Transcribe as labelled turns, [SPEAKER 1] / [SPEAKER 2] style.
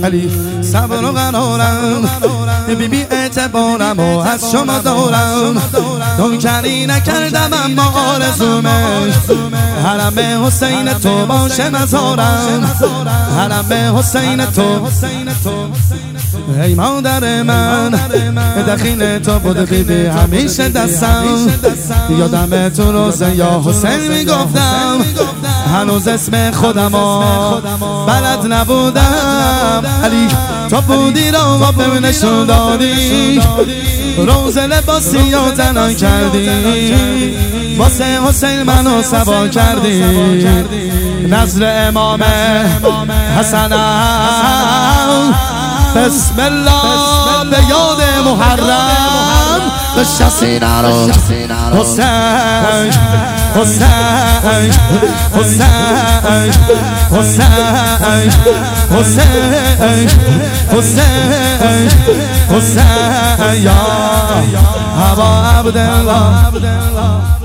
[SPEAKER 1] علی صبر و قرارم بی اعتبارم و از شما دارم نوکری نکردم اما آرزومه حرم حسین تو باشه مزارم حرم حسین تو ای مادر من دخیل تو بود بیبی همیشه دستم یادم تو روزه یا حسین میگفتم هنوز اسم خودمو بلد نبودم علی تو بودی رو به نشون دادی روز لباسی یا تنها کردی واسه حسین منو سوا کردی نظر امام حسنم بسم الله به یاد محرم بشسینه رو حسین حسین حسین حسین حسین حسین حسین یا ابا عبدالله